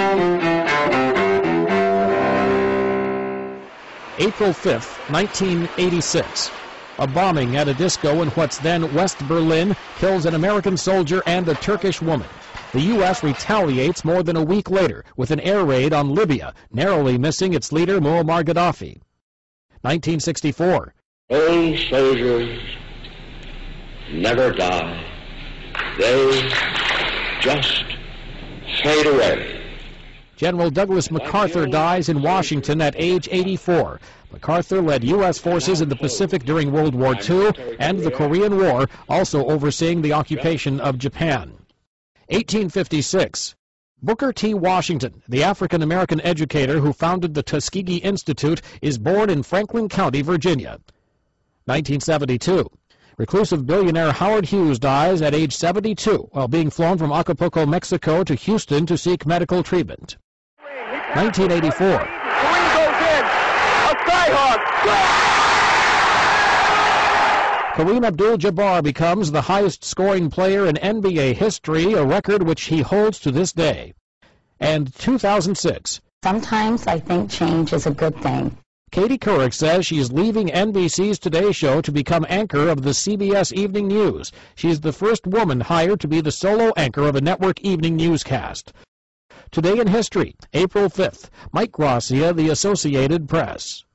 April 5th, 1986. A bombing at a disco in what's then West Berlin kills an American soldier and a Turkish woman. The U.S. retaliates more than a week later with an air raid on Libya, narrowly missing its leader Muammar Gaddafi. 1964. Old soldiers never die. They just fade away. General Douglas MacArthur dies in Washington at age 84. MacArthur led U.S. forces in the Pacific during World War II and the Korean War, also overseeing the occupation of Japan. 1856. Booker T. Washington, the African-American educator who founded the Tuskegee Institute, is born in Franklin County, Virginia. 1972. Reclusive billionaire Howard Hughes dies at age 72 while being flown from Acapulco, Mexico to Houston to seek medical treatment. 1984. Kareem goes in. A Skyhawk. Kareem Abdul-Jabbar becomes the highest-scoring player in NBA history, a record which he holds to this day. And 2006. Sometimes I think change is a good thing. Katie Couric says she's leaving NBC's Today Show to become anchor of the CBS Evening News. She's the first woman hired to be the solo anchor of a network evening newscast. Today in History, April 5th. Mike Gracia, The Associated Press.